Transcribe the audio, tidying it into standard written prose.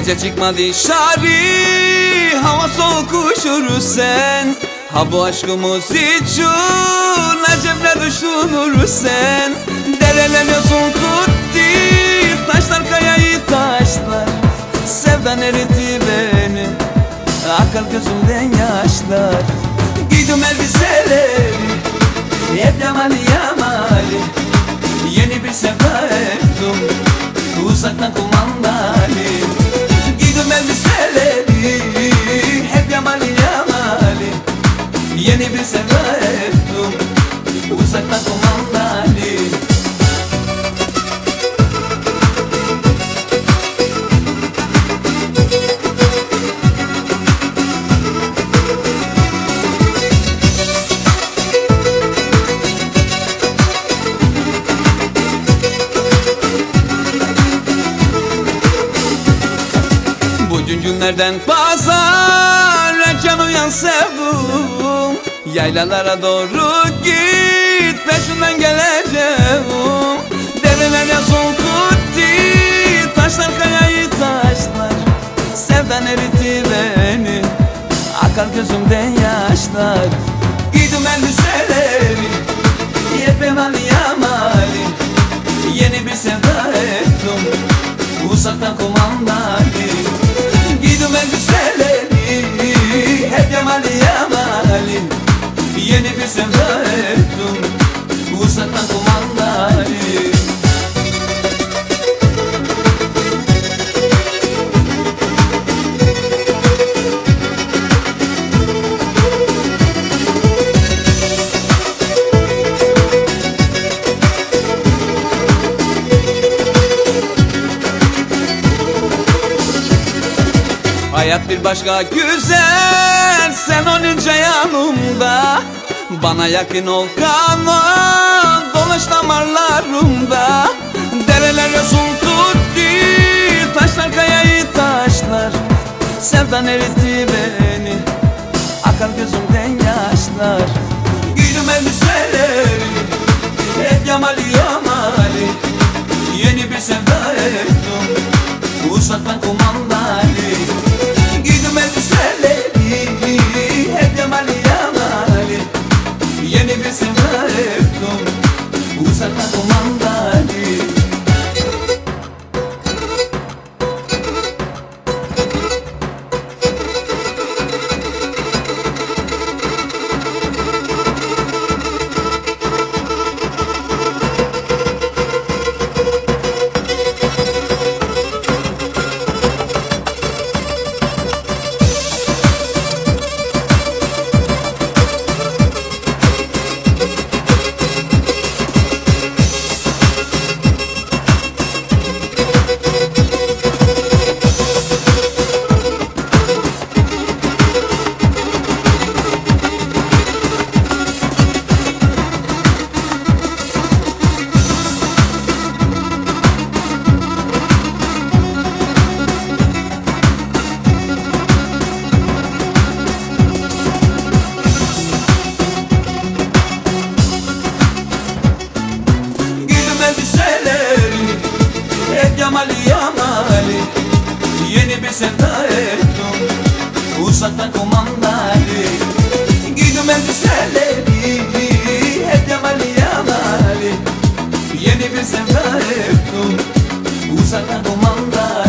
Gece çıkma dışarı, hava soğuk üşürsen. Ha bu aşkımız için acemle düşünürsen. Dereler yosun tuttu, taşlar kayayı taşlar. Sevdan eritti beni, akar gözümden yaşlar. Giydim elbiseleri, hep yamalı yamalı. Yeni bir sevda ettim, uzaktan kumandalı. Giydim elbiseleri, hep yamalı yamalı. Yeni bir sevda ettim, uzaktan kumandalı. Bugün günlerden pazar, erken uyan sevdum. Yaylalara doğru git, peşinden geleceğim. Dereler yazın kutti, taşlar kayayı taşlar. Sevdan eritti beni, akar gözümden yaşlar. Giydim elbiseleri, hep yamalı yamalı. Yeni bir sevda ettim, uzaktan kumandalı. Giydim elbiseleri, hep yamalı yamalı. Yeni bir sevda ettim, uzaktan kumandalı. Hayat bir başka güzel, sen olunca yanımda. Bana yakın ol kalan, dolaş damarlarımda. Dereler yosun tuttu, taşlar kayayı taşlar. Sevdan eritti beni, akar gözümden yaşlar. Giydim elbiseleri, hep yamalı yamalı. Yeni bir sevda ettim, uzaktan kumandalı. Giydim elbiseleri, hep yamalı yamalı. Yeni bir sevda ettim, uzaktan kumandalı. Yamalı yamalı, yeni bir sevda ettim, uzaktan kumandalı. Giydim elbiseleri, hep yamalı yamalı. Yeni bir sevda ettim, uzaktan kumandalı.